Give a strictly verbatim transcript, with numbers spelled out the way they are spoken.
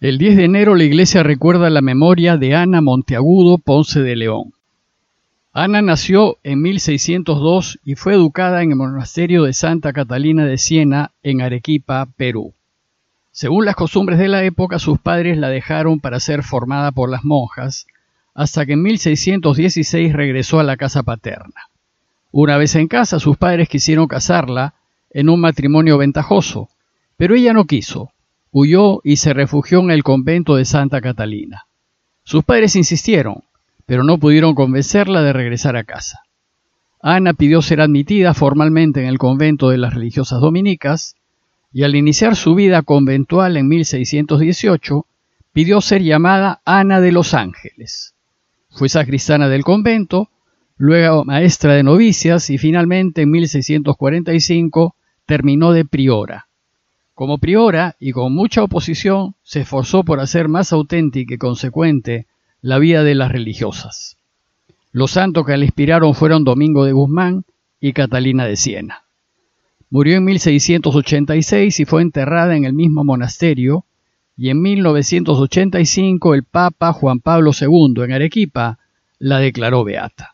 El diez de enero la iglesia recuerda la memoria de Ana Monteagudo Ponce de León. Ana nació en mil seiscientos dos y fue educada en el monasterio de Santa Catalina de Siena, en Arequipa, Perú. Según las costumbres de la época, sus padres la dejaron para ser formada por las monjas, hasta que en mil seiscientos dieciséis regresó a la casa paterna. Una vez en casa, sus padres quisieron casarla en un matrimonio ventajoso, pero ella no quiso. Huyó y se refugió en el convento de Santa Catalina. Sus padres insistieron, pero no pudieron convencerla de regresar a casa. Ana pidió ser admitida formalmente en el convento de las religiosas dominicas y al iniciar su vida conventual en mil seiscientos dieciocho, pidió ser llamada Ana de los Ángeles. Fue sacristana del convento, luego maestra de novicias y finalmente en mil seiscientos cuarenta y cinco terminó de priora. Como priora, y con mucha oposición, se esforzó por hacer más auténtica y consecuente la vida de las religiosas. Los santos que la inspiraron fueron Domingo de Guzmán y Catalina de Siena. Murió en mil seiscientos ochenta y seis y fue enterrada en el mismo monasterio, y en mil novecientos ochenta y cinco el Papa Juan Pablo segundo en Arequipa la declaró beata.